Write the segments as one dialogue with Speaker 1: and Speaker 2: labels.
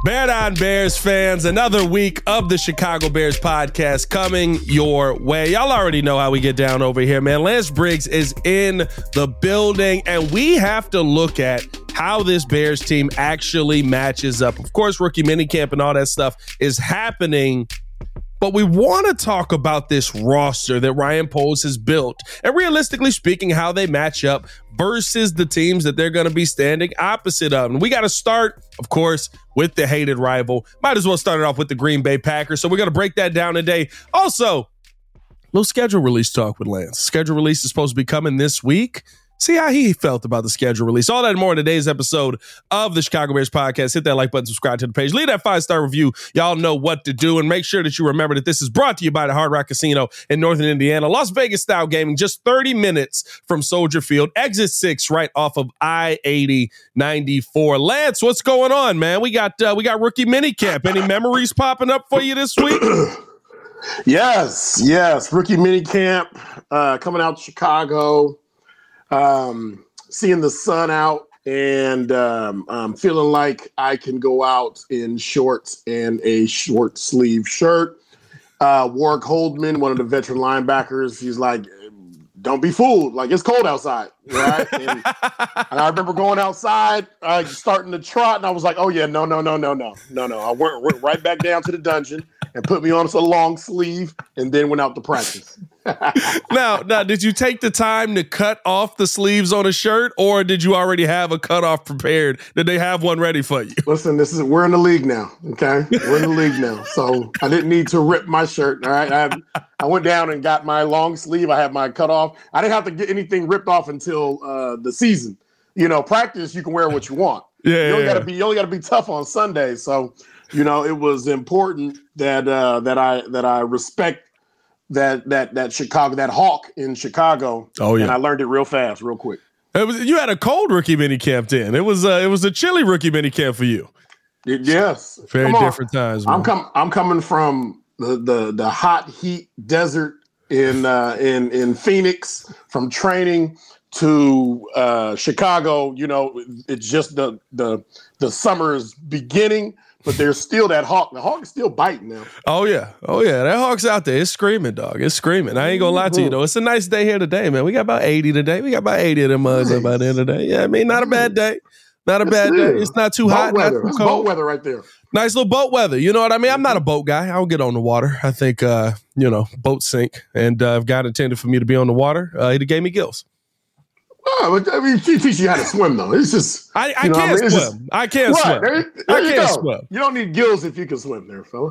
Speaker 1: Bear Down Bears fans, another week of the Chicago Bears podcast coming your way. Y'all already know how we get down over here, man. Lance Briggs is in the building, and we have to look at how this Bears team actually matches up. Of course, rookie minicamp and all that stuff is happening, but we want to talk about this roster that Ryan Poles has built, and realistically speaking, how they match up versus the teams that they're going to be standing opposite of. And we got to start, of course, with the hated rival. Might as well start it off with the Green Bay Packers. So we're going to break that down today. Also, little schedule release talk with Lance. Schedule release is supposed to be coming this week. See how he felt about the schedule release. All that and more in today's episode of the Chicago Bears podcast. Hit that like button, subscribe to the page, leave that 5-star review. Y'all know what to do, and make sure that you remember that this is brought to you by the Hard Rock Casino in Northern Indiana. Las Vegas style gaming, just 30 minutes from Soldier Field, exit 6 right off of I-80-94. Lance, what's going on, man? We got rookie minicamp. Any memories popping up for you this week?
Speaker 2: Yes. Rookie minicamp coming out to Chicago. Seeing the sun out, and I'm feeling like I can go out in shorts and a short sleeve shirt. Warwick Holdman, one of the veteran linebackers, he's like, don't be fooled. Like, it's cold outside, right? And I remember going outside, starting to trot, and I was like, oh, yeah, no. I went right back down to the dungeon and put me on a long sleeve and then went out to practice.
Speaker 1: Now, did you take the time to cut off the sleeves on a shirt, or did you already have a cutoff prepared? Did they have one ready for you?
Speaker 2: Listen, we're in the league now, okay? We're in the league now, so I didn't need to rip my shirt, all right? I went down and got my long sleeve. I had my cutoff. I didn't have to get anything ripped off until the season. You know, practice, you can wear what you want.
Speaker 1: Yeah,
Speaker 2: you only gotta be tough on Sunday. So, you know, it was important that I respect that Chicago, that hawk in Chicago.
Speaker 1: Oh yeah,
Speaker 2: and I learned it real fast, real quick.
Speaker 1: You had a cold rookie minicamp then. It was a chilly rookie minicamp for you.
Speaker 2: Yes,
Speaker 1: very different times. Man.
Speaker 2: I'm coming from the hot heat desert in Phoenix, from training to Chicago. You know, it's just the summer's beginning. But there's still that hawk. The hawk is still biting now.
Speaker 1: Oh, yeah. That hawk's out there. It's screaming, dog. It's screaming. I ain't going to lie to you, though. It's a nice day here today, man. We got about 80 today. We got about 80 of them mugs up by the end of the day. Yeah, I mean, not a bad day. Not a bad day. It's not too hot.
Speaker 2: Weather.
Speaker 1: Not too
Speaker 2: cold. Boat weather right there.
Speaker 1: Nice little boat weather. You know what I mean? I'm not a boat guy. I don't get on the water. I think, boats sink. And if God intended for me to be on the water, he gave me gills.
Speaker 2: Oh, but I mean, she teaches you how to swim, though. It's just
Speaker 1: I can't swim. I can't swim.
Speaker 2: There
Speaker 1: I
Speaker 2: you
Speaker 1: can't
Speaker 2: go.
Speaker 1: swim.
Speaker 2: You don't need gills if you can swim, there, fella.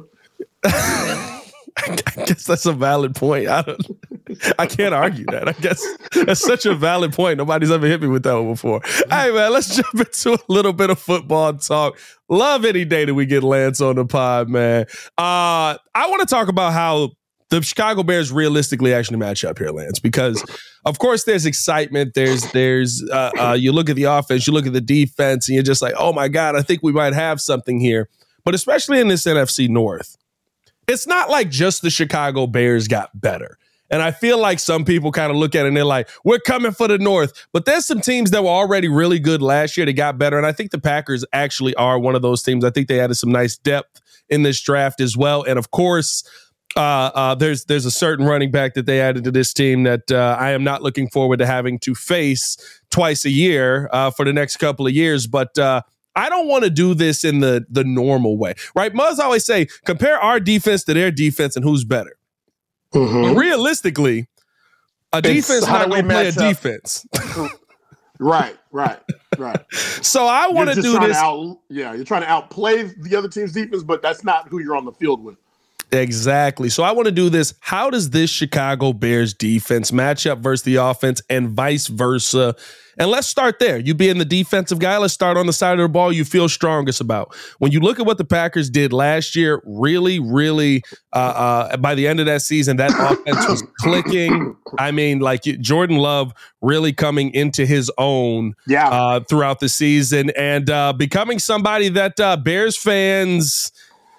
Speaker 1: I guess that's a valid point. I can't argue that. I guess that's such a valid point. Nobody's ever hit me with that one before. Hey, man, let's jump into a little bit of football talk. Love any day that we get Lance on the pod, man. I want to talk about how the Chicago Bears realistically actually match up here, Lance, because of course there's excitement. There's you look at the offense, you look at the defense, and you're just like, oh my God, I think we might have something here. But especially in this NFC North, it's not like just the Chicago Bears got better. And I feel like some people kind of look at it and they're like, we're coming for the North. But there's some teams that were already really good last year that got better. And I think the Packers actually are one of those teams. I think they added some nice depth in this draft as well. And of course, there's a certain running back that they added to this team that I am not looking forward to having to face twice a year for the next couple of years. But I don't want to do this in the normal way, right? Muzz always say, compare our defense to their defense and who's better. Mm-hmm. But realistically, a defense not going to play a defense.
Speaker 2: Right.
Speaker 1: So I want to do this.
Speaker 2: You're trying to outplay the other team's defense, but that's not who you're on the field with.
Speaker 1: Exactly. So I want to do this. How does this Chicago Bears defense match up versus the offense and vice versa? And let's start there. You being the defensive guy, let's start on the side of the ball you feel strongest about. When you look at what the Packers did last year, really, by the end of that season, that offense was clicking. I mean, like Jordan Love really coming into his own throughout the season and becoming somebody that Bears fans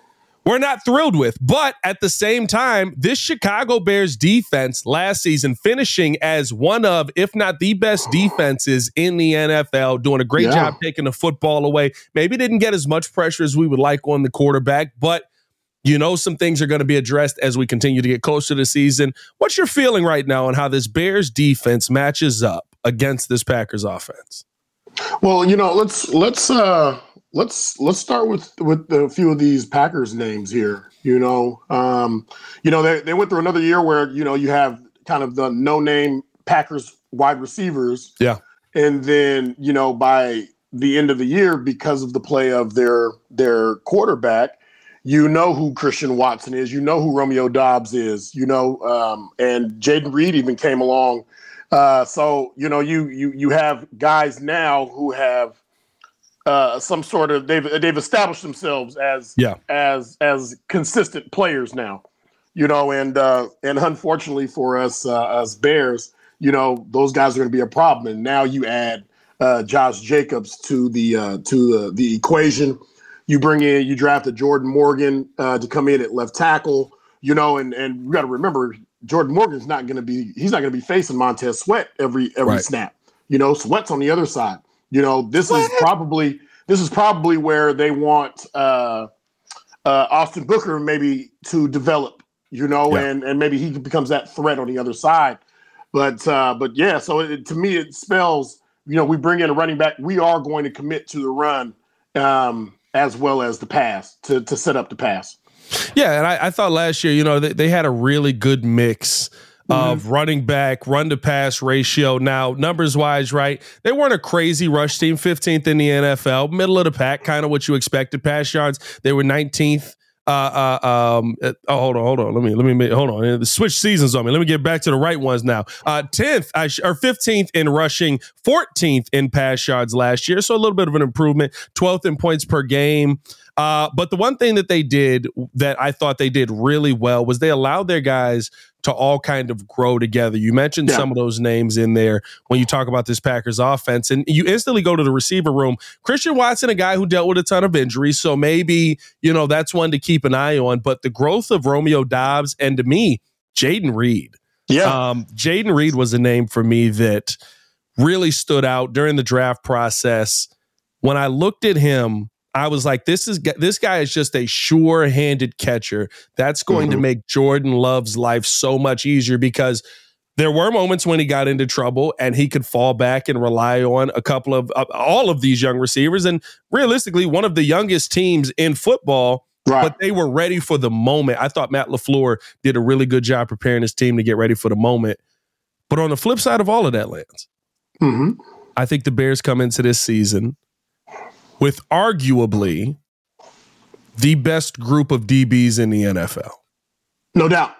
Speaker 1: we're not thrilled with. But at the same time, this Chicago Bears defense last season finishing as one of, if not the best defenses in the NFL, doing a great job taking the football away. Maybe didn't get as much pressure as we would like on the quarterback, but some things are going to be addressed as we continue to get closer to the season. What's your feeling right now on how this Bears defense matches up against this Packers offense?
Speaker 2: Well, let's start with a few of these Packers names here. They went through another year where you have kind of the no-name Packers wide receivers.
Speaker 1: Yeah.
Speaker 2: And then, by the end of the year, because of the play of their quarterback, who Christian Watson is, who Romeo Doubs is, and Jaden Reed even came along. So you have guys now who have some sort of they've established themselves as consistent players now, and unfortunately for us Bears, those guys are going to be a problem. And now you add Josh Jacobs to the equation. You drafted Jordan Morgan to come in at left tackle, and we got to remember Jordan Morgan's not going to be facing Montez Sweat every snap. Sweat's on the other side. This is probably where they want Austin Booker maybe to develop, and maybe he becomes that threat on the other side. But yeah, so to me it spells, we bring in a running back. We are going to commit to the run as well as the pass to set up the pass.
Speaker 1: Yeah, and I thought last year, they had a really good mix of running back, run-to-pass ratio. Now, numbers-wise, right, they weren't a crazy rush team, 15th in the NFL, middle of the pack, kind of what you expected. Pass yards, they were 19th. Hold on. Switch seasons on me. Let me get back to the right ones now. 10th or 15th in rushing, 14th in pass yards last year. So a little bit of an improvement. 12th in points per game. But the one thing that they did that I thought they did really well was they allowed their guys to all kind of grow together. You mentioned some of those names in there when you talk about this Packers offense, and you instantly go to the receiver room. Christian Watson, a guy who dealt with a ton of injuries, so maybe, that's one to keep an eye on. But the growth of Romeo Doubs and, to me, Jaden Reed.
Speaker 2: Yeah.
Speaker 1: Jaden Reed was a name for me that really stood out during the draft process. When I looked at him, I was like, this guy is just a sure-handed catcher. That's going to make Jordan Love's life so much easier, because there were moments when he got into trouble and he could fall back and rely on a couple of all of these young receivers. And realistically, one of the youngest teams in football, but they were ready for the moment. I thought Matt LaFleur did a really good job preparing his team to get ready for the moment. But on the flip side of all of that, Lance, I think the Bears come into this season with arguably the best group of DBs in the NFL.
Speaker 2: No doubt.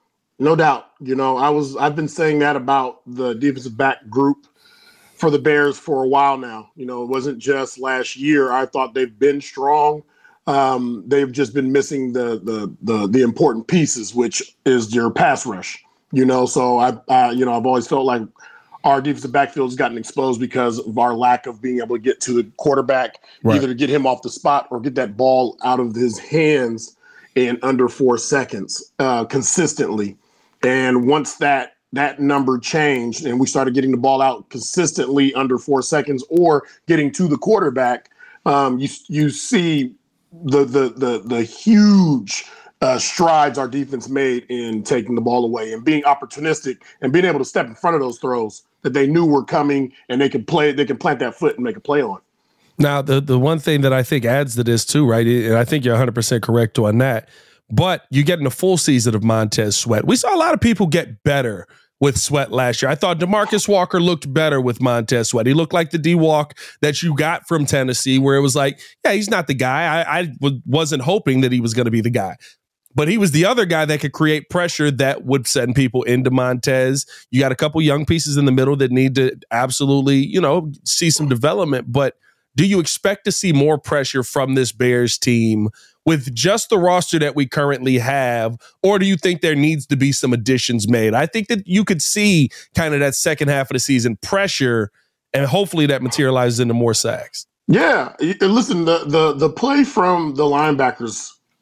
Speaker 2: I've been saying that about the defensive back group for the Bears for a while now. It wasn't just last year. I thought they've been strong. They've just been missing the important pieces, which is your pass rush. So I've always felt like our defensive backfield has gotten exposed because of our lack of being able to get to the quarterback, either to get him off the spot or get that ball out of his hands in under 4 seconds consistently. And once that number changed and we started getting the ball out consistently under 4 seconds or getting to the quarterback, you see the huge strides our defense made in taking the ball away and being opportunistic and being able to step in front of those throws that they knew were coming, and they can plant that foot and make a play on.
Speaker 1: Now, the one thing that I think adds to this too, right, and I think you're 100% correct on that, but you get in a full season of Montez Sweat. We saw a lot of people get better with Sweat last year. I thought DeMarcus Walker looked better with Montez Sweat. He looked like the D-Walk that you got from Tennessee, where it was like, yeah, he's not the guy. I wasn't hoping that he was going to be the guy. But he was the other guy that could create pressure that would send people into Montez. You got a couple young pieces in the middle that need to absolutely, see some development. But do you expect to see more pressure from this Bears team with just the roster that we currently have? Or do you think there needs to be some additions made? I think that you could see kind of that second half of the season pressure, and hopefully that materializes into more sacks.
Speaker 2: Yeah. Listen, the play from the linebackers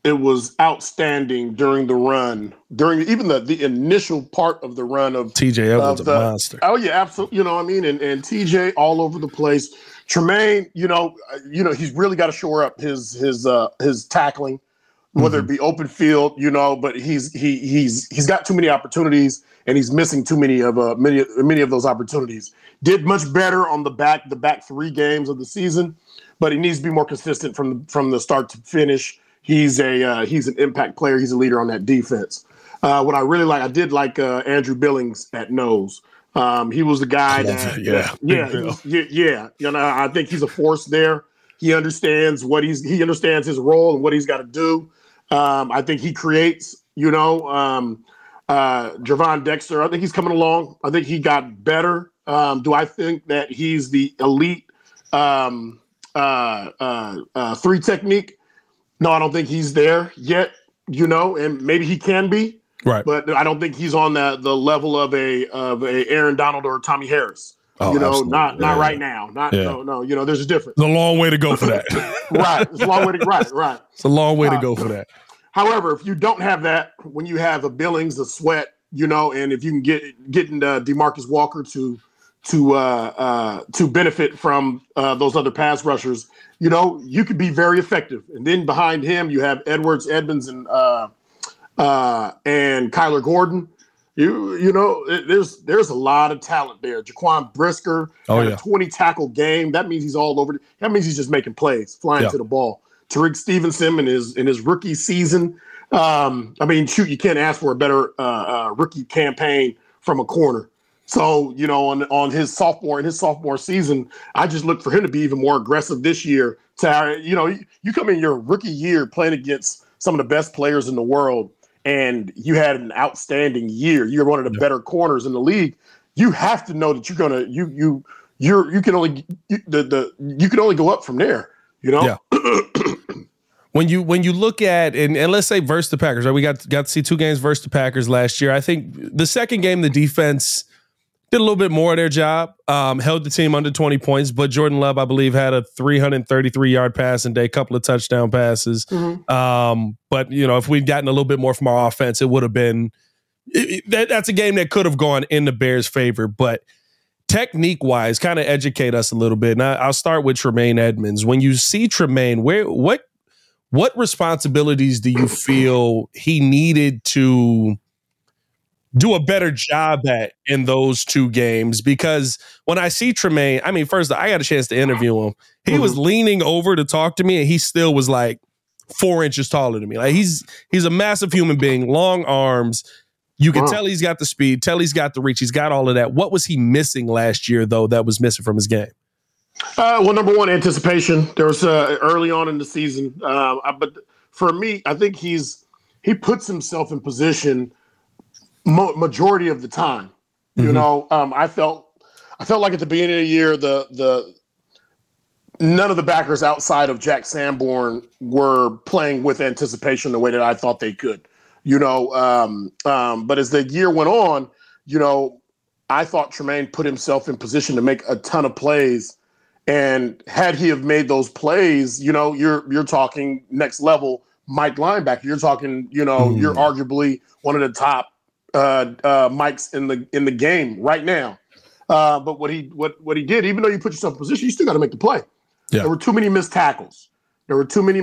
Speaker 2: was outstanding during the run, during even the initial part of the run of
Speaker 1: TJ Edwards, a monster.
Speaker 2: Oh yeah, absolutely. You know what I mean? And TJ all over the place. Tremaine, he's really got to shore up his tackling, whether it be open field, but he's got too many opportunities and he's missing too many of those opportunities. Did much better on the back 3 games of the season, but he needs to be more consistent from the start to finish. He's an impact player. He's a leader on that defense. What I really like, I did like Andrew Billings at nose. He was the guy I think he's a force there. He understands he understands his role and what he's got to do. I think he creates, Gervon Dexter. I think he's coming along. I think he got better. Do I think that he's the elite 3 technique? No, I don't think he's there yet, and maybe he can be.
Speaker 1: Right.
Speaker 2: But I don't think he's on the level of a Aaron Donald or Tommy Harris. Not right now. No. There's a difference.
Speaker 1: It's a long way to go for that.
Speaker 2: Right. It's a long way to right.
Speaker 1: It's a long way to go for that.
Speaker 2: However, if you don't have that, when you have a Billings, a Sweat, and if you can get DeMarcus Walker to benefit from those other pass rushers, you could be very effective. And then behind him, you have Edwards, Edmonds, and Kyler Gordon. There's a lot of talent there. Jaquan Brisker had a 20 tackle game. That means he's all over. That means he's just making plays, flying to the ball. Tariq Stevenson in his rookie season. You can't ask for a better rookie campaign from a corner. So, on his sophomore season, I just look for him to be even more aggressive this year. You come in your rookie year playing against some of the best players in the world, and you had an outstanding year. You're one of the better corners in the league. You have to know that you're gonna you can only go up from there.
Speaker 1: Yeah. When you look at and let's say versus the Packers, right? We got to see 2 games versus the Packers last year. I think the second game, the defense did a little bit more of their job, held the team under 20 points, but Jordan Love, I believe, had a 333-yard passing day, a couple of touchdown passes. Mm-hmm. But, if we'd gotten a little bit more from our offense, it would have been that's a game that could have gone in the Bears' favor. But technique-wise, kind of educate us a little bit. And I'll start with Tremaine Edmonds. When you see Tremaine, what responsibilities do you feel he needed to do a better job at in those 2 games? Because when I see Tremaine, first, I got a chance to interview him. He was leaning over to talk to me, and he still was like 4 inches taller than me. Like he's a massive human being, long arms. You can tell he's got the speed, tell he's got the reach, he's got all of that. What was he missing last year, though, that was missing from his game?
Speaker 2: Well, number one, anticipation. There was early on in the season, but for me, I think he puts himself in position majority of the time. I felt like at the beginning of the year, the none of the backers outside of Jack Sanborn were playing with anticipation the way that I thought they could. But as the year went on, I thought Tremaine put himself in position to make a ton of plays. And had he have made those plays, you're talking next level Mike linebacker. You're talking, you're arguably one of the top Mikes in the game right now. But what he did, even though you put yourself in position, you still got to make the play. Yeah. There were too many missed tackles. And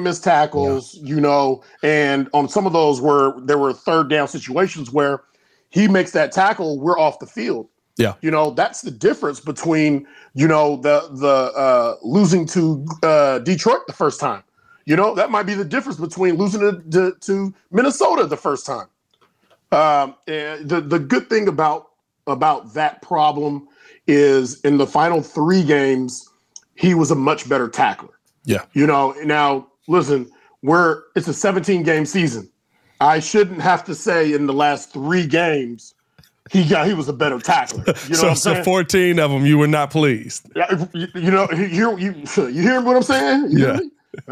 Speaker 2: on some of those there were 3rd down situations where he makes that tackle, we're off the field.
Speaker 1: Yeah.
Speaker 2: That's the difference between, the losing to Detroit the first time. That might be the difference between losing to Minnesota the first time. And the good thing about that problem is in the final 3 games, he was a much better tackler.
Speaker 1: Yeah.
Speaker 2: Now listen, it's a 17-game season. I shouldn't have to say in the last 3 games he was a better tackler.
Speaker 1: So 14 of them you were not pleased.
Speaker 2: Yeah, you hear what I'm saying? You hear me?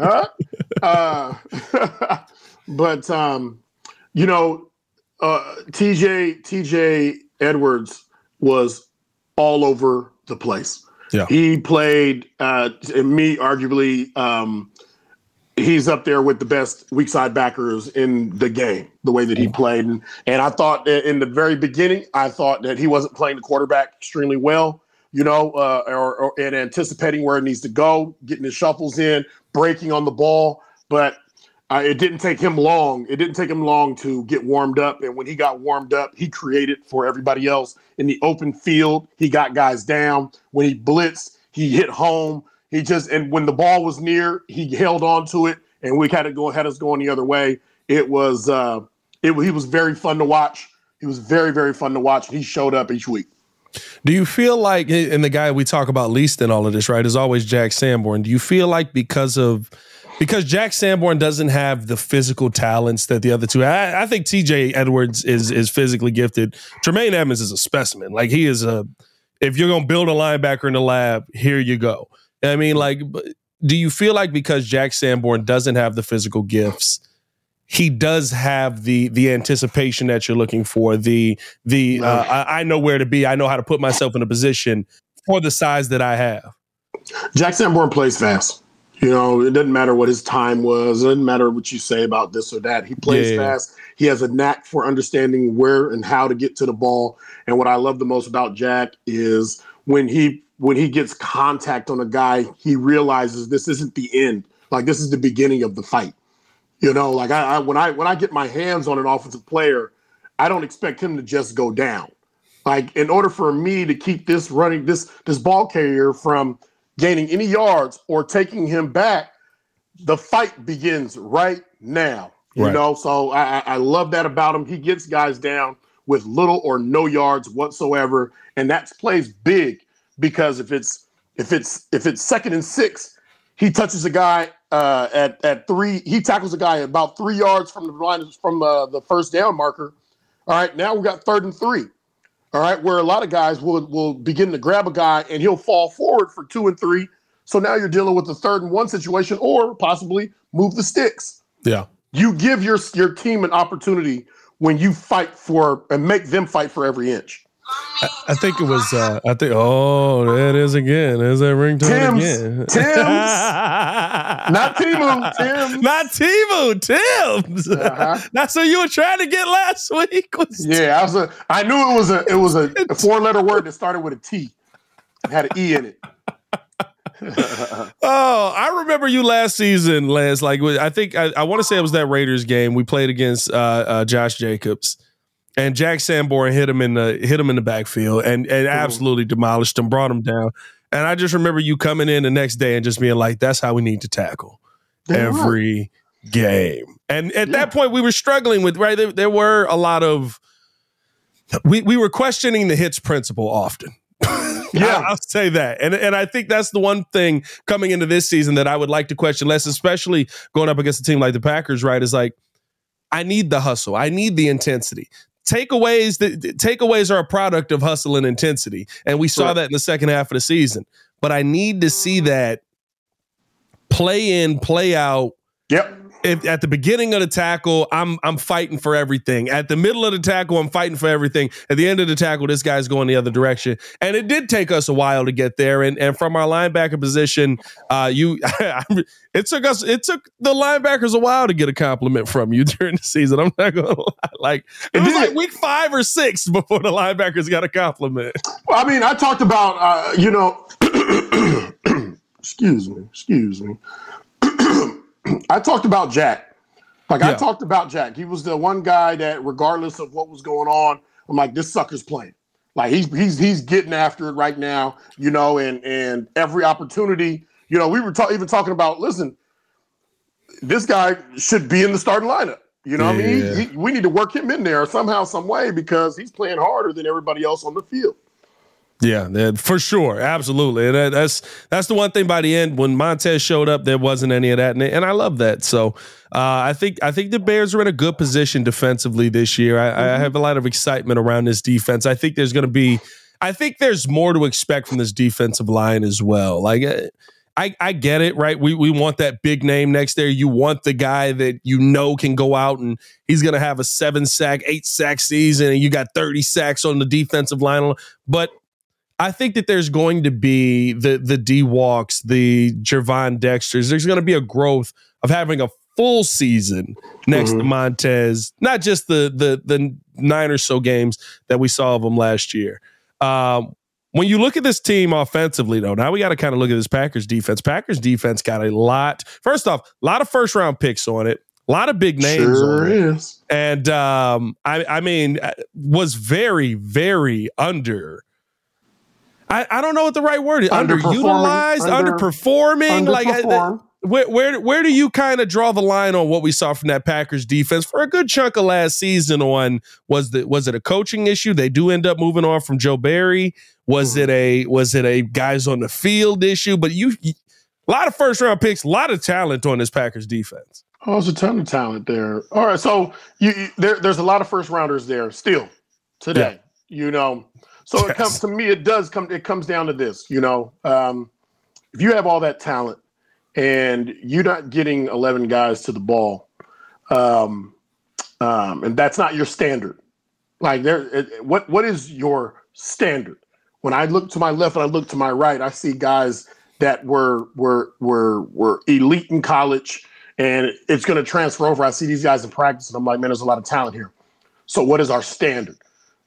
Speaker 2: But TJ Edwards was all over the place. Yeah. He played, and me arguably, he's up there with the best weak side backers in the game, the way that he played. And I thought that in the very beginning, I thought that he wasn't playing the quarterback extremely well, or anticipating where it needs to go, getting his shuffles in, breaking on the ball. But it didn't take him long. It didn't take him long to get warmed up. And when he got warmed up, he created for everybody else in the open field. He got guys down. When he blitzed, he hit home. And when the ball was near, he held on to it, and we had us going the other way. It was he was very fun to watch. He was very, very fun to watch. He showed up each week.
Speaker 1: Do you feel like, and the guy we talk about least in all of this, right, is always Jack Sanborn. Do you feel like because Jack Sanborn doesn't have the physical talents that the other two, I think TJ Edwards is physically gifted. Tremaine Edmonds is a specimen. Like, he is if you're going to build a linebacker in the lab, here you go. I mean, like, do you feel like because Jack Sanborn doesn't have the physical gifts, he does have the anticipation that you're looking for? I know where to be. I know how to put myself in a position for the size that I have.
Speaker 2: Jack Sanborn plays fast. It doesn't matter what his time was. It doesn't matter what you say about this or that. He plays fast. He has a knack for understanding where and how to get to the ball. And what I love the most about Jack is when he gets contact on a guy, he realizes this isn't the end. Like, this is the beginning of the fight. Like when I get my hands on an offensive player, I don't expect him to just go down. Like, in order for me to keep this running, this ball carrier from gaining any yards or taking him back, the fight begins right now. So I love that about him. He gets guys down with little or no yards whatsoever, and that plays big. Because if it's 2nd and 6, he touches a guy at 3. He tackles a guy about 3 yards from the line from the first down marker. All right, now we got 3rd and 3. All right, where a lot of guys will begin to grab a guy and he'll fall forward for 2 and 3. So now you're dealing with a 3rd and 1 situation, or possibly move the sticks.
Speaker 1: Yeah,
Speaker 2: you give your team an opportunity when you fight for and make them fight for every inch.
Speaker 1: I think it was, there it is again. There's that ringtone again.
Speaker 2: Tim's. Not Timu, Tim's.
Speaker 1: Not Timu, Tim's. That's what you were trying to get last week.
Speaker 2: I knew it was a 4-letter word that started with a T. It had an E in it.
Speaker 1: I remember you last season, Lance. Like, I think I want to say it was that Raiders game we played against Josh Jacobs. And Jack Sanborn hit him in the backfield and absolutely demolished him, brought him down. And I just remember you coming in the next day and just being like, that's how we need to tackle every game. And at that point, we were struggling with, right? There were a lot of, we were questioning the hits principle often. I'll say that. And I think that's the one thing coming into this season that I would like to question less, especially going up against a team like the Packers, right? Is like, I need the hustle. I need the intensity. Takeaways are a product of hustle and intensity. And we saw that in the second half of the season. But I need to see that play in, play out.
Speaker 2: Yep.
Speaker 1: At the beginning of the tackle, I'm fighting for everything. At the middle of the tackle, I'm fighting for everything. At the end of the tackle, this guy's going the other direction. And it did take us a while to get there. And from our linebacker position, it took the linebackers a while to get a compliment from you during the season. I'm not gonna lie. Like, it was like week 5 or 6 before the linebackers got a compliment.
Speaker 2: Well, I mean, I talked about excuse me. I talked about Jack. I talked about Jack. He was the one guy that, regardless of what was going on, I'm like, this sucker's playing. Like, he's getting after it right now, and every opportunity, we were even talking about, listen, this guy should be in the starting lineup. I mean, we need to work him in there somehow, some way, because he's playing harder than everybody else on the field.
Speaker 1: Yeah, for sure. Absolutely. And that's the one thing by the end, when Montez showed up, there wasn't any of that. And I love that. So I think the Bears are in a good position defensively this year. I have a lot of excitement around this defense. I think there's more to expect from this defensive line as well. Like, I get it, right? We want that big name next there. You want the guy that can go out and he's going to have a 7-sack, 8-sack season, and you got 30 sacks on the defensive line. But I think that there's going to be the D-Walks, the Gervon Dexters. There's going to be a growth of having a full season next to Montez, not just the 9 or so games that we saw of him last year. When you look at this team offensively, though, now we got to kind of look at this Packers defense. Packers defense got a lot. First off, a lot of first-round picks on it. A lot of big names on it.
Speaker 2: Is.
Speaker 1: And, I mean, was very, very I don't know what the right word is. Underutilized, underperforming. Like, where do you kind of draw the line on what we saw from that Packers defense for a good chunk of last season? On was it a coaching issue? They do end up moving on from Joe Barry. Was it a guys on the field issue? But a lot of first round picks, a lot of talent on this Packers defense.
Speaker 2: Oh, there's a ton of talent there. All right, so there's a lot of first rounders there still today. Yeah. So it comes to me. It comes down to this. If you have all that talent and you're not getting 11 guys to the ball, and that's not your standard. Like what is your standard? When I look to my left and I look to my right, I see guys that were elite in college, and it's going to transfer over. I see these guys in practice, and I'm like, man, there's a lot of talent here. So what is our standard?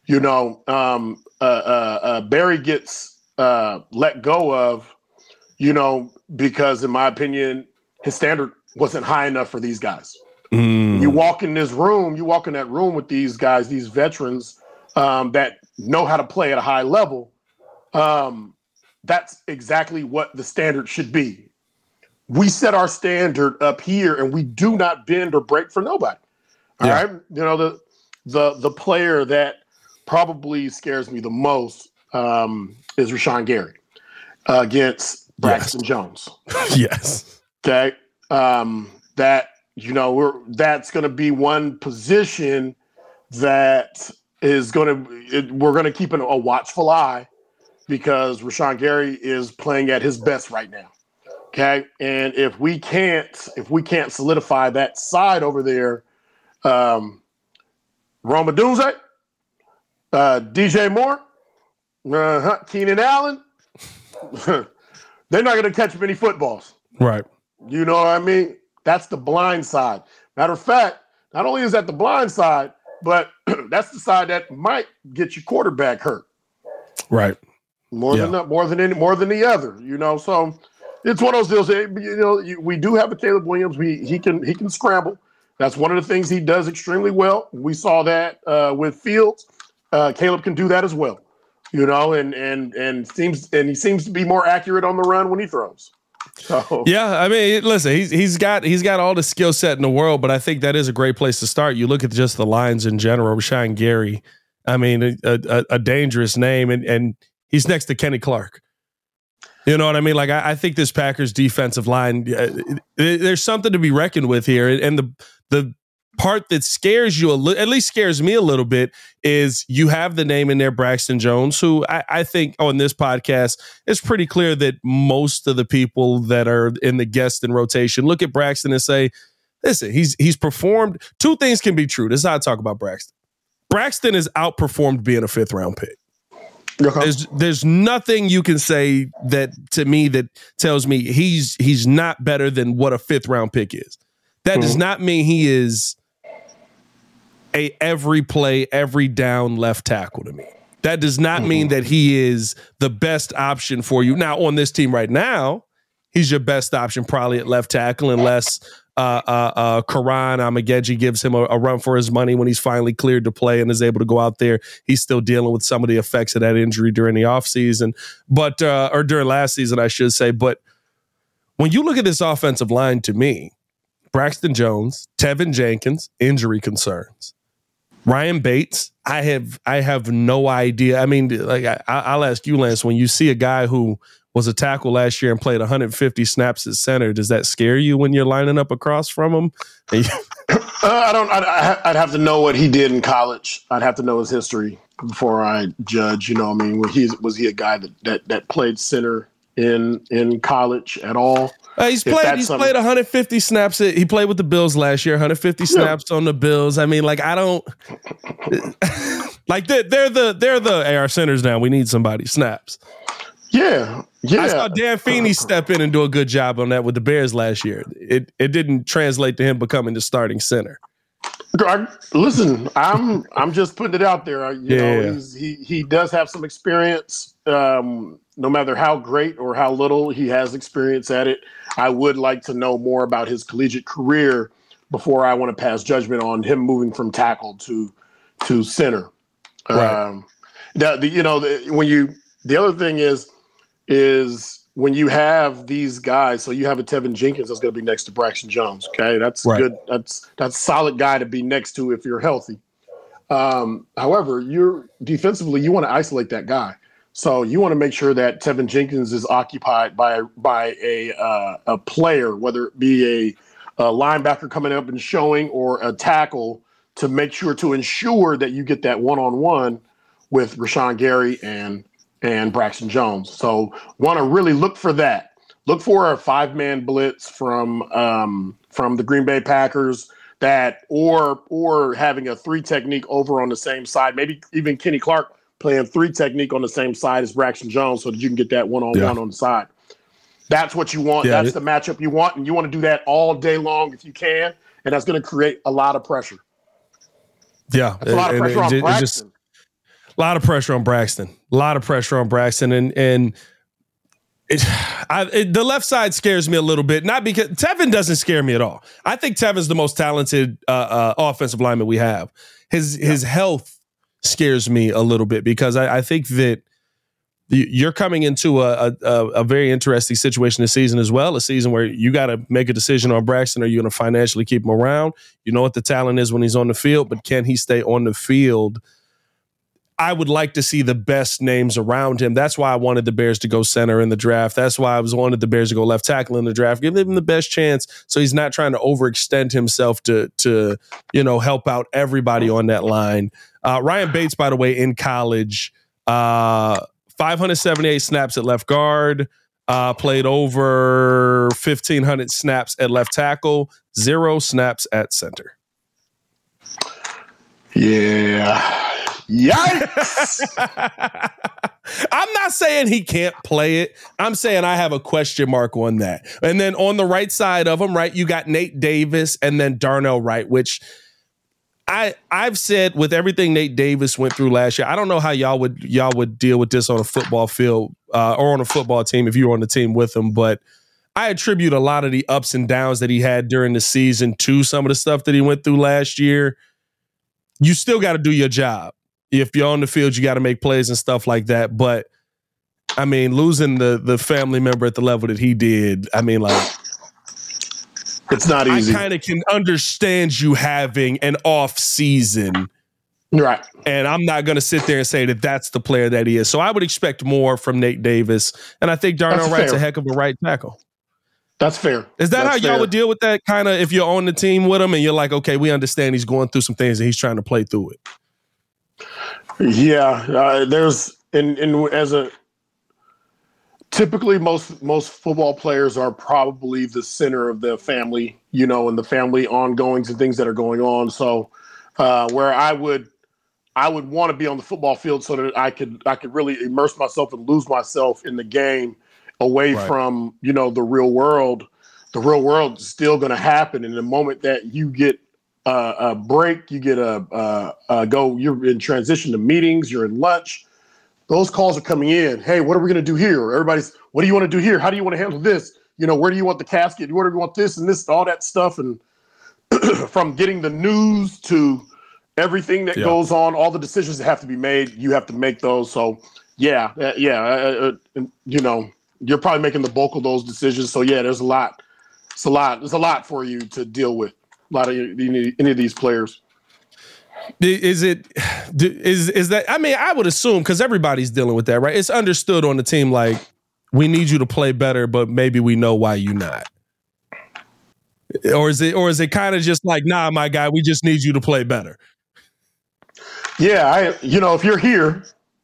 Speaker 2: Barry gets let go of, because in my opinion, his standard wasn't high enough for these guys. You walk in that room with these guys, these veterans that know how to play at a high level. That's exactly what the standard should be. We set our standard up here, and we do not bend or break for nobody. All right. The player that probably scares me the most is Rashawn Gary against Braxton Jones.
Speaker 1: Yes.
Speaker 2: Okay. That's going to be one position that is we're going to keep a watchful eye, because Rashawn Gary is playing at his best right now. Okay. And if we can't solidify that side over there, Rome Odunze, DJ Moore, Keenan Allen, they're not going to catch many footballs.
Speaker 1: Right.
Speaker 2: You know what I mean? That's the blind side. Matter of fact, not only is that the blind side, but that's the side that might get your quarterback hurt.
Speaker 1: Right.
Speaker 2: More than the other. So it's one of those deals. We do have a Caleb Williams. He can scramble. That's one of the things he does extremely well. We saw that with Fields. Caleb can do that as well. And he seems to be more accurate on the run when he throws. So. Yeah,
Speaker 1: I mean, listen, he's got all the skill set in the world, but I think that is a great place to start. You look at just the lines in general. Rashawn Gary, I mean, a dangerous name, and he's next to Kenny Clark. You know what I mean? Like, I think this Packers defensive line, there's something to be reckoned with here, and the part that scares you at least scares me a little bit, is you have the name in there, Braxton Jones, who I think on this podcast, it's pretty clear that most of the people that are in the guest and rotation look at Braxton and say, listen, he's performed. Two things can be true. This is how I talk about Braxton. Braxton has outperformed being a 5th round pick. Okay. There's nothing you can say that to me that tells me he's not better than what a 5th round pick is. That does not mean he is a every play, every down left tackle to me. That does not mean that he is the best option for you. Now, on this team right now, he's your best option probably at left tackle, unless Karan Amageji gives him a run for his money when he's finally cleared to play and is able to go out there. He's still dealing with some of the effects of that injury during the offseason, or during last season, I should say. But when you look at this offensive line, to me, Braxton Jones, Tevin Jenkins, injury concerns. Ryan Bates, I have no idea. I mean, like I'll ask you, Lance, when you see a guy who was a tackle last year and played 150 snaps at center, does that scare you when you're lining up across from him?
Speaker 2: I'd have to know what he did in college. I'd have to know his history before I judge. I mean, was he a guy that played center in college at all?
Speaker 1: He's played 150 snaps. He played with the Bills last year, 150 snaps on the Bills. I mean, like, I don't Like they're the hey, our centers down. We need somebody. Snaps.
Speaker 2: Yeah.
Speaker 1: I saw Dan Feeney step in and do a good job on that with the Bears last year. It didn't translate to him becoming the starting center.
Speaker 2: Listen, I'm just putting it out there. You know, he does have some experience. No matter how great or how little he has experience at it, I would like to know more about his collegiate career before I want to pass judgment on him moving from tackle to center.
Speaker 1: Right.
Speaker 2: The other thing is when you have these guys, so you have a Tevin Jenkins that's going to be next to Braxton Jones. Okay, that's good. That's a solid guy to be next to if you're healthy. However, you're defensively, you want to isolate that guy. So you want to make sure that Tevin Jenkins is occupied by a player, whether it be a linebacker coming up and showing or a tackle, to make sure to ensure that you get that one-on-one with Rashawn Gary and Braxton Jones. So want to really look for that. Look for a 5-man blitz from the Green Bay Packers that or having a 3 technique over on the same side. Maybe even Kenny Clark playing 3 technique on the same side as Braxton Jones so that you can get that one-on-one on the side. That's what you want. That's the matchup you want, and you want to do that all day long if you can, and that's going to create a lot of pressure.
Speaker 1: Yeah.
Speaker 2: That's a lot of pressure on Braxton.
Speaker 1: A lot of pressure on Braxton. And the left side scares me a little bit. Not because Tevin doesn't scare me at all. I think Tevin's the most talented offensive lineman we have. His health scares me a little bit because I think that you're coming into a very interesting situation this season as well. A season where you got to make a decision on Braxton. Are you going to financially keep him around? You know what the talent is when he's on the field, but can he stay on the field? I would like to see the best names around him. That's why I wanted the Bears to go center in the draft. That's why I wanted the Bears to go left tackle in the draft. Give him the best chance so he's not trying to overextend himself to help out everybody on that line. Ryan Bates, by the way, in college, 578 snaps at left guard, played over 1,500 snaps at left tackle, 0 snaps at center.
Speaker 2: Yeah. Yikes!
Speaker 1: I'm not saying he can't play it. I'm saying I have a question mark on that. And then on the right side of him, right, you got Nate Davis and then Darnell Wright, which I've said with everything Nate Davis went through last year, I don't know how y'all would deal with this on a football field or on a football team if you were on the team with him, but I attribute a lot of the ups and downs that he had during the season to some of the stuff that he went through last year. You still got to do your job. If you're on the field, you got to make plays and stuff like that. But, I mean, losing the family member at the level that he did, I mean, like,
Speaker 2: it's not easy.
Speaker 1: I kind of can understand you having an off season.
Speaker 2: Right.
Speaker 1: And I'm not going to sit there and say that that's the player that he is. So I would expect more from Nate Davis. And I think Darnell Wright's a heck of a right tackle.
Speaker 2: That's fair.
Speaker 1: Is that how y'all would deal with that kind of if you're on the team with him and you're like, okay, we understand he's going through some things and he's trying to play through it?
Speaker 2: Yeah, typically most football players are probably the center of the family, and the family ongoings and things that are going on. So where I would want to be on the football field so that I could really immerse myself and lose myself in the game away from, the real world. The real world is still going to happen. And the moment that you get a break, you get you're in transition to meetings, you're in lunch, those calls are coming in. Hey, what are we going to do here? Everybody's, what do you want to do here? How do you want to handle this? Where do you want the casket? Where do you want this and this, all that stuff? And from getting the news to everything that goes on, all the decisions that have to be made, you have to make those. So you're probably making the bulk of those decisions. So yeah, there's a lot. There's a lot for you to deal with. A lot of any of these players.
Speaker 1: Is that? I mean, I would assume because everybody's dealing with that, right? It's understood on the team like we need you to play better, but maybe we know why you not. Or is it kind of just like, nah, my guy, we just need you to play better?
Speaker 2: Yeah, if you're here,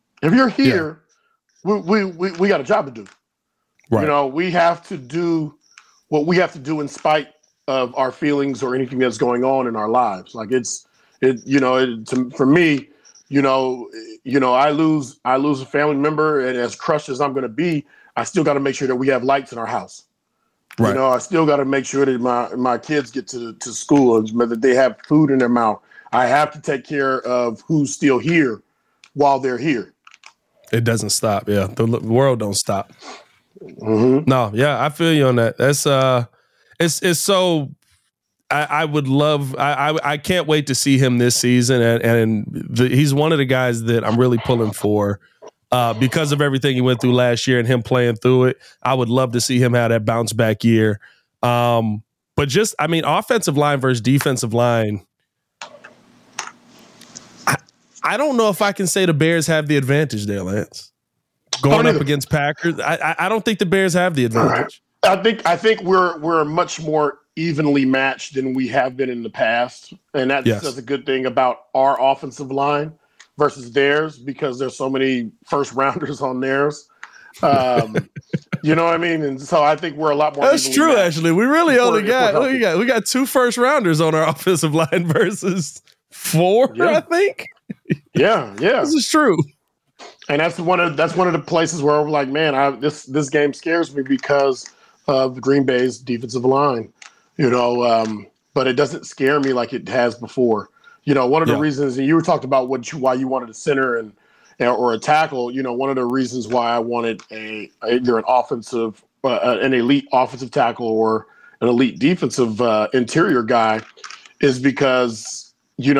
Speaker 2: we got a job to do. Right. We have to do what we have to do in spite of our feelings or anything that's going on in our lives. Like for me, I lose a family member, and as crushed as I'm going to be, I still got to make sure that we have lights in our house. Right. I still got to make sure that my kids get to school and that they have food in their mouth. I have to take care of who's still here while they're here.
Speaker 1: It doesn't stop. Yeah. The world don't stop.
Speaker 2: Mm-hmm.
Speaker 1: No. Yeah. I feel you on that. That's it's so, I would love, I can't wait to see him this season. And he's one of the guys that I'm really pulling for. Because of everything he went through last year and him playing through it, I would love to see him have that bounce back year. But offensive line versus defensive line, I don't know if I can say the Bears have the advantage there, Lance. Going up against Packers, I don't think the Bears have the advantage.
Speaker 2: I think we're much more evenly matched than we have been in the past, and that's a good thing about our offensive line versus theirs, because there's so many first rounders on theirs. You know what I mean? And so I think we're a lot more.
Speaker 1: That's true. Actually, we really only got 2 first rounders on our offensive line versus 4. I think.
Speaker 2: Yeah.
Speaker 1: This is true.
Speaker 2: And that's one of the places where we're like, man, this game scares me because of Green Bay's defensive line. But it doesn't scare me like it has before. One of the reasons, and you were talking about why you wanted a center or a tackle. One of the reasons why I wanted either an elite offensive tackle or an elite defensive interior guy is because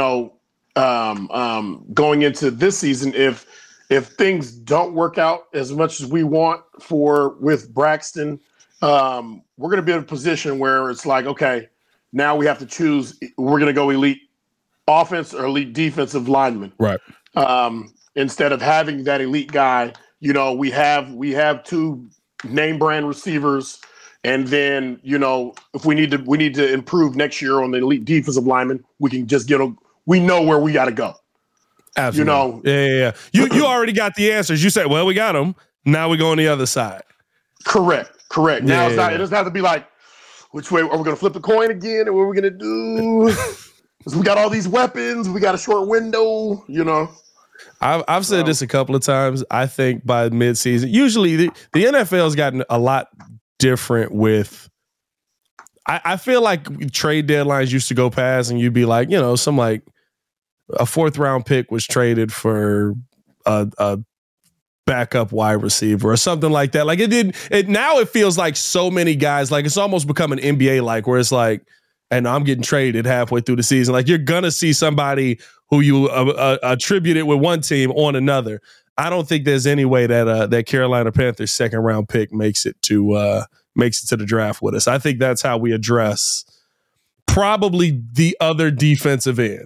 Speaker 2: going into this season, if things don't work out as much as we want with Braxton, we're going to be in a position where it's like, okay, now we have to choose. We're going to go elite offense or elite defensive lineman.
Speaker 1: Right.
Speaker 2: Instead of having that elite guy, we have 2 name brand receivers. And then, if we need to improve next year on the elite defensive lineman, we can just we know where we got to go.
Speaker 1: Absolutely. Yeah. You already got the answers. You said, well, we got them. Now we go on the other side.
Speaker 2: Correct. Now it doesn't have to be like, which way are we going to flip the coin again? And what are we going to do? Because we got all these weapons. We got a short window,
Speaker 1: I've said this a couple of times. I think by midseason, usually the NFL has gotten a lot different with. I feel like trade deadlines used to go past, and you'd be like, some like a 4th round pick was traded for a backup wide receiver or something like that. Like now it feels like so many guys, like it's almost become an NBA like, where it's like, and I'm getting traded halfway through the season. Like you're gonna see somebody who you attributed with one team on another. I don't think there's any way that Carolina Panthers 2nd round pick makes it to the draft with us. I think that's how we address probably the other defensive end.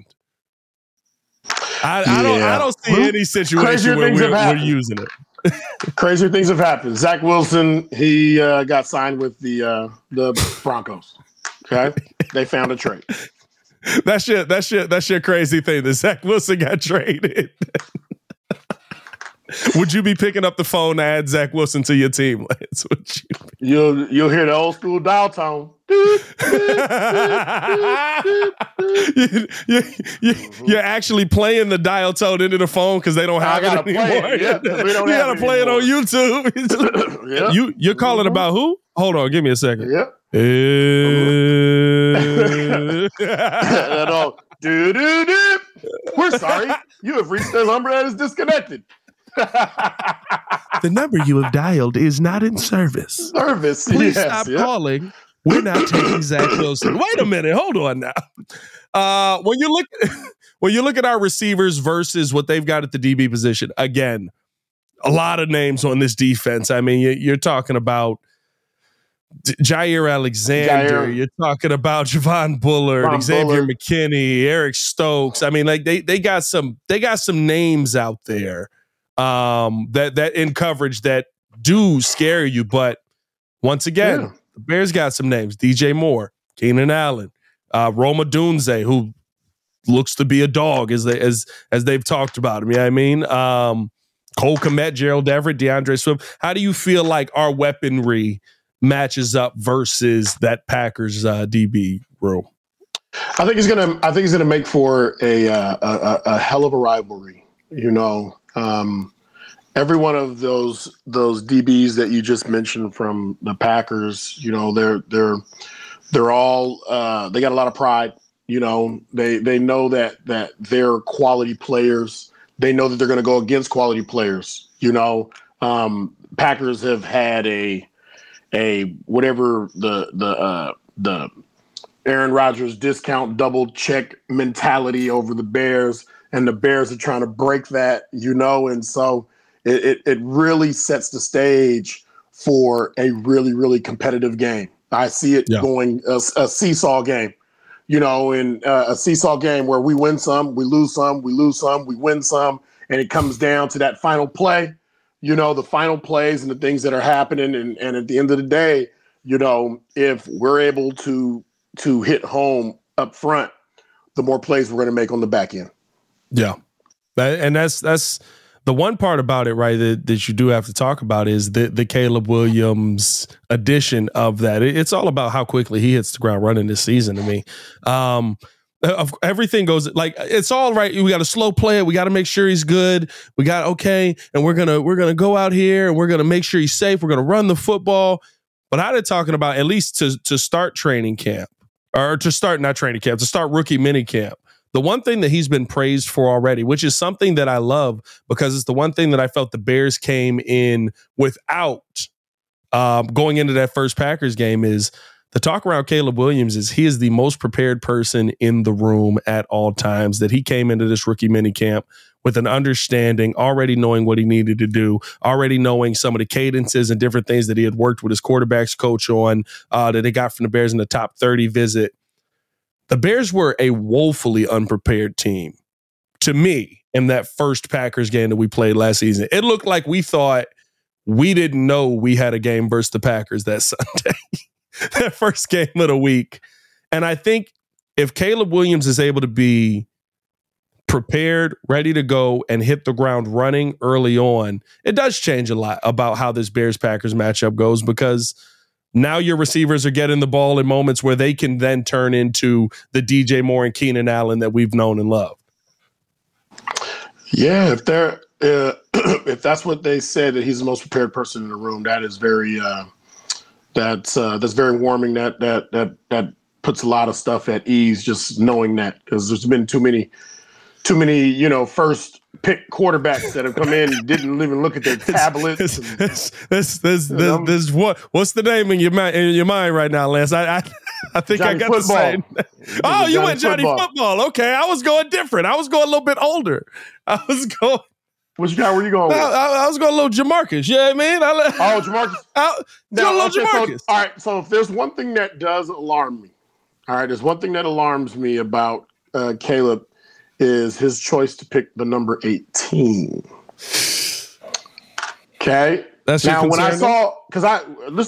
Speaker 1: I don't see any situation where we're using it.
Speaker 2: Crazier things have happened. Zach Wilson, he got signed with the Broncos. Okay, they found a trade.
Speaker 1: That's your crazy thing. That Zach Wilson got traded. Would you be picking up the phone to add Zach Wilson to your team, Lance?
Speaker 2: You'll hear the old school dial tone.
Speaker 1: You're actually playing the dial tone into the phone because they don't have it anymore. You gotta play it on YouTube. You're calling about who? Hold on, give me a second.
Speaker 2: Yep. We're sorry. You have reached a number that is disconnected.
Speaker 1: The number you have dialed is not in service. Please stop calling. We're now taking Zach Wilson. Wait a minute. Hold on now. When you look at our receivers versus what they've got at the DB position, again, a lot of names on this defense. I mean, you're talking about Jair Alexander. You're talking about Javon Bullard, Xavier McKinney, Eric Stokes. I mean, like they got some names out there that in coverage that do scare you. But once again, the Bears got some names: DJ Moore, Keenan Allen, Rome Odunze, who looks to be a dog as they've talked about him. You know what I mean? Cole Kmet, Gerald Everett, DeAndre Swift. How do you feel like our weaponry matches up versus that Packers DB room?
Speaker 2: I think it's gonna make for a hell of a rivalry. You know, every one of those DBs that you just mentioned from the Packers, you know, they're all they got a lot of pride. You know, they know that they're quality players. They know that they're going to go against quality players. You know, Packers have had a whatever the Aaron Rodgers discount double check mentality over the Bears, and the Bears are trying to break that. You know, and so it really sets the stage for a really, really competitive game. I see it going a seesaw game, you know, in a seesaw game where we win some, we lose some, we lose some, we win some, and it comes down to that final play, you know, the final plays and the things that are happening. And at the end of the day, you know, if we're able to hit home up front, the more plays we're going to make on the back end.
Speaker 1: Yeah. And that's the one part about it, right, that you do have to talk about is the Caleb Williams addition of that. It's all about how quickly he hits the ground running this season to me. Everything goes like it's all right. We got to slow play it. We got to make sure he's good. We got and we're gonna go out here and we're gonna make sure he's safe. We're gonna run the football. But I'm talking about at least to start training camp or to start not training camp, to start rookie mini camp. The one thing that he's been praised for already, which is something that I love because it's the one thing that I felt the Bears came in without going into that first Packers game, is the talk around Caleb Williams is he is the most prepared person in the room at all times, that he came into this rookie mini camp with an understanding, already knowing what he needed to do, already knowing some of the cadences and different things that he had worked with his quarterbacks coach on that they got from the Bears in the top 30 visit. The Bears were a woefully unprepared team to me in that first Packers game that we played last season. It looked like we thought we didn't know we had a game versus the Packers that Sunday, that first game of the week. And I think if Caleb Williams is able to be prepared, ready to go, and hit the ground running early on, it does change a lot about how this Bears-Packers matchup goes, because now your receivers are getting the ball in moments where they can then turn into the DJ Moore and Keenan Allen that we've known and loved.
Speaker 2: Yeah, if they're if that's what they said, that he's the most prepared person in the room, that is very that's very warming. That puts a lot of stuff at ease, just knowing that, because there's been too many, you know, first pick quarterbacks that have come in and didn't even look at their tablets.
Speaker 1: What's the name in your mind right now, Lance? I think
Speaker 2: Johnny
Speaker 1: I got
Speaker 2: Football.
Speaker 1: the same. Oh, you went Johnny Football. Okay, I was going different. I was going a little bit older.
Speaker 2: Which guy were you going with?
Speaker 1: I was going a little Jamarcus. You know what I mean?
Speaker 2: Jamarcus.
Speaker 1: Jamarcus.
Speaker 2: So, all right. So if there's one thing that does alarm me, there's one thing that alarms me about Caleb, is his choice to pick the number 18. Okay.
Speaker 1: That's
Speaker 2: now when I saw, because I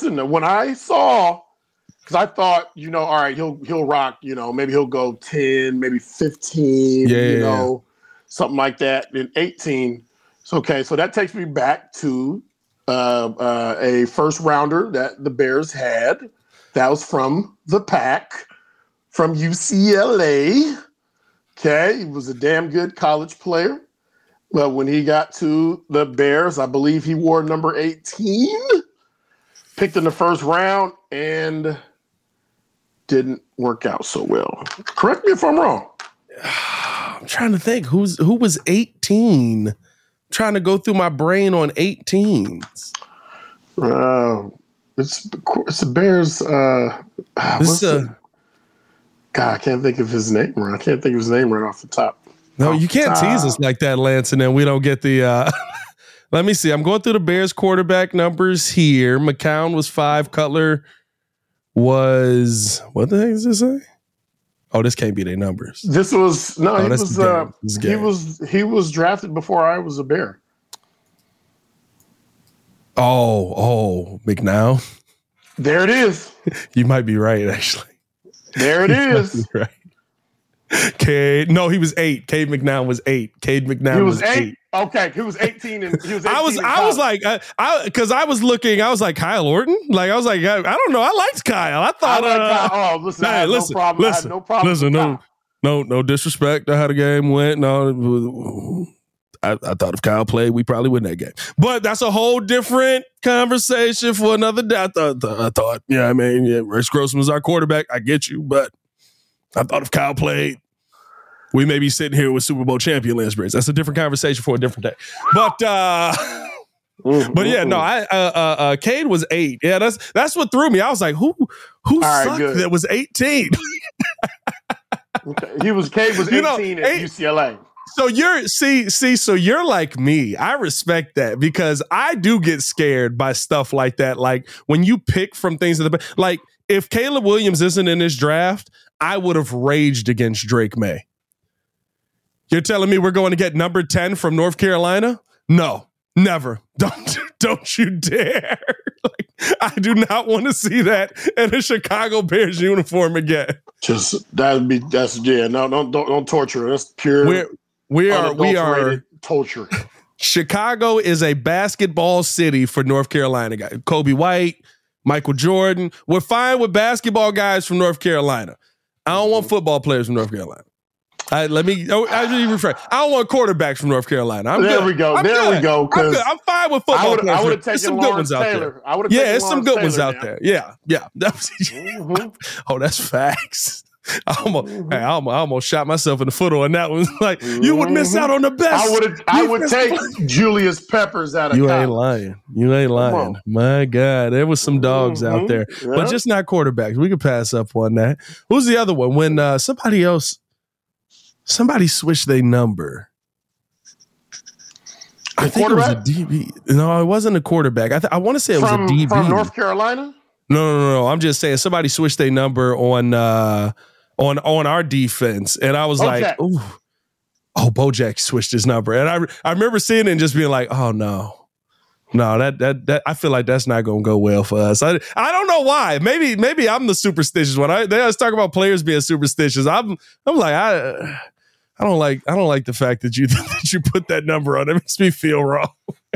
Speaker 2: thought, you know, all right, he'll rock, you know, maybe he'll go 10, maybe 15, you know, something like that. Then 18. So, okay. So that takes me back to a first rounder that the Bears had. That was from the Pack, from UCLA. Okay, he was a damn good college player. But when he got to the Bears, I believe he wore number 18, picked in the first round, and didn't work out so well. Correct me if I'm wrong.
Speaker 1: I'm trying to think who was 18. I'm trying to go through my brain on 18s.
Speaker 2: It's the Bears. God, I can't think of his name right. I can't think of his name right off the top.
Speaker 1: No, you can't tease us like that, Lance, and then we don't get the let me see. I'm going through the Bears quarterback numbers here. McCown was 5. Cutler was, what the heck does this say? Oh, this can't be their numbers.
Speaker 2: This was he was drafted before I was a Bear.
Speaker 1: Oh, McNown.
Speaker 2: There it is.
Speaker 1: You might be right, actually.
Speaker 2: There it is.
Speaker 1: Right. No, he was 8. Cade McNown was 8. Cade McNown was 8.
Speaker 2: Okay, he was 18, and he was 18.
Speaker 1: I was like, because I was looking, I was like, Kyle Orton. Like I was like, I don't know, I liked Kyle. I thought,
Speaker 2: Kyle. Oh, listen, I had no problem. I had no problem.
Speaker 1: Listen, no disrespect to how the game went. No, I thought if Kyle played, we probably win that game. But that's a whole different conversation for another day. I thought, yeah, I mean, yeah, Rex Grossman was our quarterback. I get you, but I thought if Kyle played, we may be sitting here with Super Bowl champion Lance Briggs. That's a different conversation for a different day. But yeah, no, Cade was 8. Yeah, that's what threw me. I was like, who sucked that was 18?
Speaker 2: Okay. Cade was 18 at UCLA.
Speaker 1: So you're like me. I respect that because I do get scared by stuff like that. Like when you pick from things like if Caleb Williams isn't in this draft, I would have raged against Drake May. You're telling me we're going to get number 10 from North Carolina? No, never. Don't you dare. Like, I do not want to see that in a Chicago Bears uniform again. Don't torture. That's pure. We are torture. Chicago is a basketball city for North Carolina guys. Kobe White, Michael Jordan. We're fine with basketball guys from North Carolina. I don't want football players from North Carolina. I don't want quarterbacks from North Carolina.
Speaker 2: There we go.
Speaker 1: I'm fine with football players.
Speaker 2: I would have taken Lawrence Taylor.
Speaker 1: It's some good ones out there. Yeah. Oh, that's facts. I almost shot myself in the foot on that one. Like, you would miss out on the best.
Speaker 2: I would take Julius Peppers out of
Speaker 1: You
Speaker 2: college.
Speaker 1: ain't lying. My God, there was some dogs out there, but just not quarterbacks. We could pass up on that. Who's the other one? When somebody switched their number. I think it was a DB. No, it wasn't a quarterback. I want to say it was a DB.
Speaker 2: From North Carolina?
Speaker 1: No. I'm just saying somebody switched their number on our defense, and I was like, "Ooh, Bojack switched his number." And I remember seeing it and just being like, "Oh no, that I feel like that's not going to go well for us." I don't know why. Maybe I'm the superstitious one. They always talk about players being superstitious. I'm like I don't like the fact that you put that number on. It makes me feel wrong.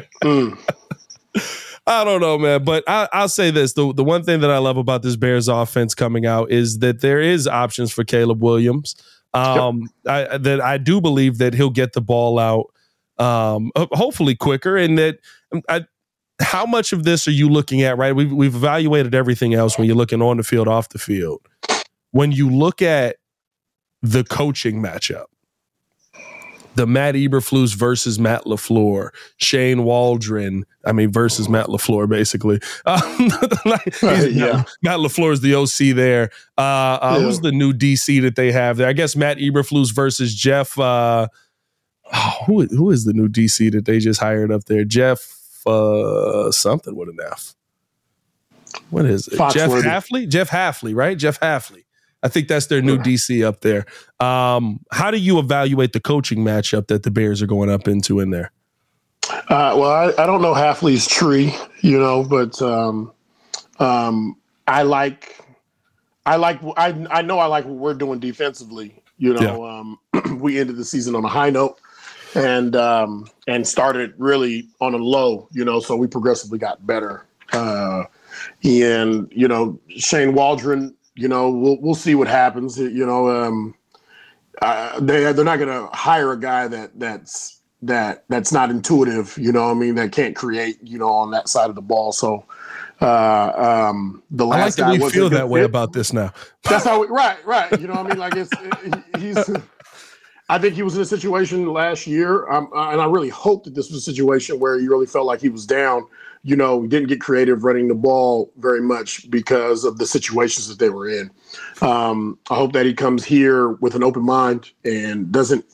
Speaker 1: I don't know, man, but I'll say this. The one thing that I love about this Bears offense coming out is that there is options for Caleb Williams. That I do believe that he'll get the ball out hopefully quicker, and that how much of this are you looking at, right? We've evaluated everything else when you're looking on the field, off the field. When you look at the coaching matchup, the Matt Eberflus versus Matt LaFleur, Shane Waldron, versus Matt LaFleur, basically. Matt LaFleur is the OC there. Who's the new DC that they have there? I guess Matt Eberflus versus Jeff. Who is the new DC that they just hired up there? Jeff something with an F. What is it?
Speaker 2: Foxworthy.
Speaker 1: Jeff Hafley, right? Jeff Hafley. I think that's their new DC up there. How do you evaluate the coaching matchup that the Bears are going up into in there?
Speaker 2: Well, I don't know Hafley's tree, but I know I like what we're doing defensively. We ended the season on a high note and started really on a low. So we progressively got better. And Shane Waldron. We'll see what happens. They're not going to hire a guy that's not intuitive. That can't create. On that side of the ball. So the last guy
Speaker 1: we feel that way about this now.
Speaker 2: That's how. Right. Like he's. I think he was in a situation last year, and I really hope that this was a situation where he really felt like he was down. Didn't get creative running the ball very much because of the situations that they were in. I hope that he comes here with an open mind and isn't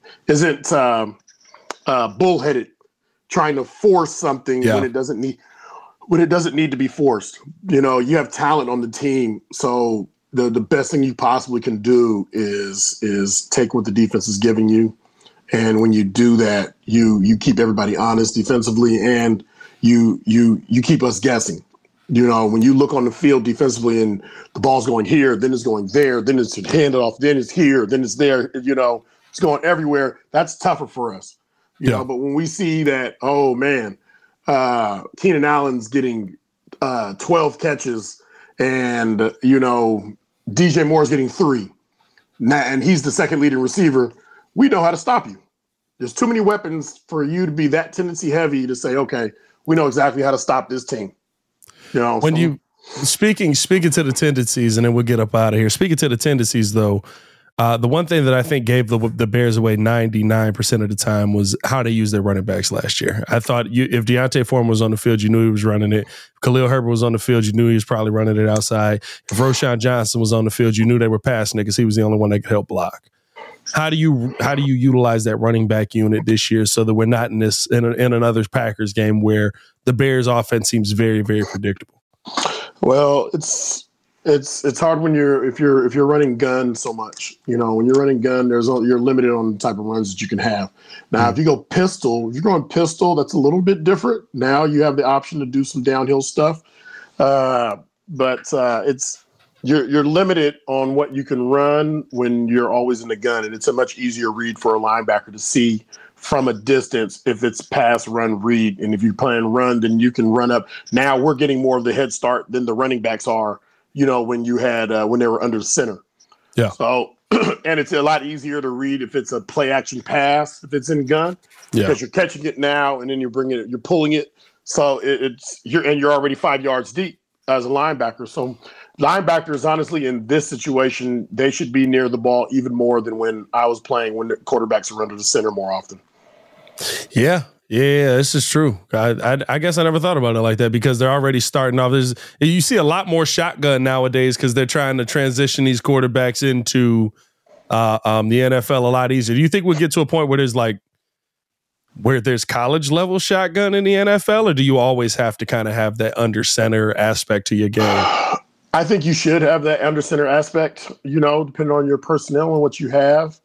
Speaker 2: bullheaded, trying to force something when it doesn't need to be forced. You have talent on the team, so the best thing you possibly can do is take what the defense is giving you, and when you do that, you keep everybody honest defensively, and you keep us guessing. When you look on the field defensively and the ball's going here, then it's going there, then it's handed off, then it's here, then it's there, it's going everywhere. That's tougher for us. But when we see that, oh man, Keenan Allen's getting 12 catches and, DJ Moore's getting 3, and he's the second leading receiver, we know how to stop you. There's too many weapons for you to be that tendency heavy to say, okay, we know exactly how to stop this team. You know,
Speaker 1: when you speaking to the tendencies, and then we'll get up out of here. Speaking to the tendencies, though, the one thing that I think gave the Bears away 99% of the time was how they used their running backs last year. I thought if Deontay Foreman was on the field, you knew he was running it. If Khalil Herbert was on the field, you knew he was probably running it outside. If Roschon Johnson was on the field, you knew they were passing it because he was the only one that could help block. How do you utilize that running back unit this year so that we're not in another Packers game where the Bears offense seems very, very predictable?
Speaker 2: Well, it's hard when if you're running gun so much. You know, when you're running gun, you're limited on the type of runs that you can have. Now, if you're going pistol, that's a little bit different. Now you have the option to do some downhill stuff, but you're limited on what you can run when you're always in the gun, and it's a much easier read for a linebacker to see from a distance if it's pass, run, read. And if you're playing run, then you can run up. Now we're getting more of the head start than the running backs are, you know, when you had when they were under center.
Speaker 1: Yeah.
Speaker 2: So and it's a lot easier to read if it's a play action pass, if it's in gun, because you're catching it now and then you're pulling it. So you're already 5 yards deep as a linebacker. So linebackers, honestly, in this situation, they should be near the ball even more than when I was playing, when the quarterbacks are under the center more often.
Speaker 1: Yeah, this is true. I guess I never thought about it like that because they're already starting off. You see a lot more shotgun nowadays because they're trying to transition these quarterbacks into the NFL a lot easier. Do you think we'll get to a point where there's college level shotgun in the NFL, or do you always have to kind of have that under center aspect to your game?
Speaker 2: I think you should have that under center aspect, you know, depending on your personnel and what you have.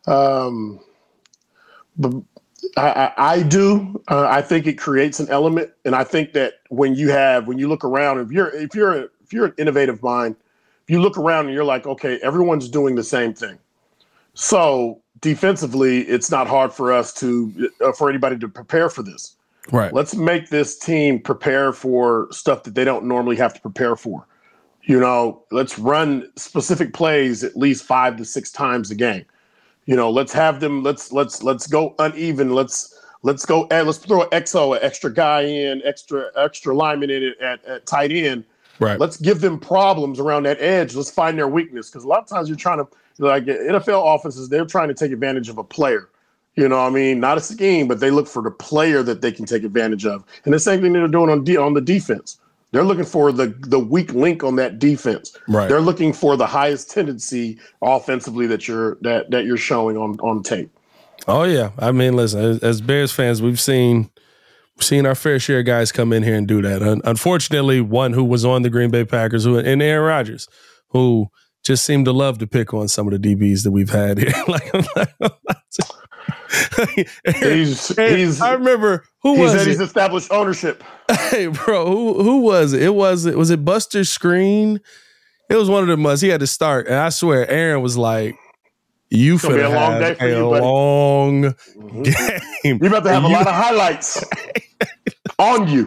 Speaker 2: But I do. I think it creates an element, and I think that when you look around, if you're an innovative mind, if you look around and you're like, okay, everyone's doing the same thing. So defensively, it's not hard for us for anybody to prepare for this.
Speaker 1: Right.
Speaker 2: Let's make this team prepare for stuff that they don't normally have to prepare for. You know, let's run specific plays at least 5 to 6 times a game. You know, let's have them. Let's go uneven. Let's throw an XO, an extra guy in, extra lineman in it at tight end.
Speaker 1: Right.
Speaker 2: Let's give them problems around that edge. Let's find their weakness, because a lot of times you're trying to, like NFL offenses, they're trying to take advantage of a player. You know what I mean? Not a scheme, but they look for the player that they can take advantage of. And the same thing they're doing on the defense. They're looking for the weak link on that defense.
Speaker 1: Right.
Speaker 2: They're looking for the highest tendency offensively that you're showing on tape.
Speaker 1: Oh yeah, I mean, listen, as Bears fans, we've seen our fair share of guys come in here and do that. Unfortunately, one who was on the Green Bay Packers, and Aaron Rodgers, who just seemed to love to pick on some of the DBs that we've had here. I remember
Speaker 2: he's established ownership.
Speaker 1: Hey, bro, who was it? Was it Buster Skrine? It was one of them. He had to start, and I swear, Aaron was like, "You finna have a long game.
Speaker 2: You about to have a lot of highlights on you."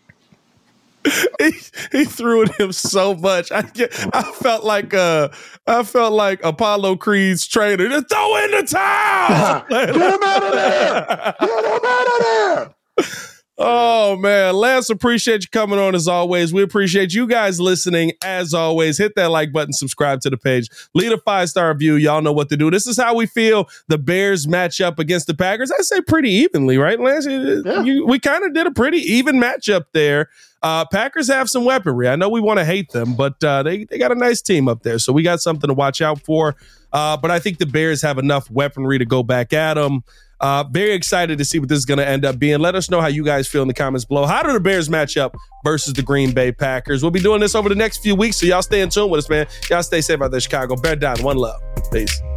Speaker 1: He threw at him so much. I felt like Apollo Creed's trainer. Just throw in the towel.
Speaker 2: Get him out of there. Get him out of there.
Speaker 1: Oh, man. Lance, appreciate you coming on as always. We appreciate you guys listening as always. Hit that like button, subscribe to the page, leave a 5-star review. Y'all know what to do. This is how we feel the Bears match up against the Packers. I say pretty evenly, right, Lance? Yeah. We kind of did a pretty even matchup there. Packers have some weaponry. I know we want to hate them, but they got a nice team up there, so we got something to watch out for. But I think the Bears have enough weaponry to go back at them. Very excited to see what this is going to end up being. Let us know how you guys feel in the comments below. How do the Bears match up versus the Green Bay Packers? We'll be doing this over the next few weeks, so y'all stay in tune with us, man. Y'all stay safe out there, Chicago. Bear down. One love. Peace.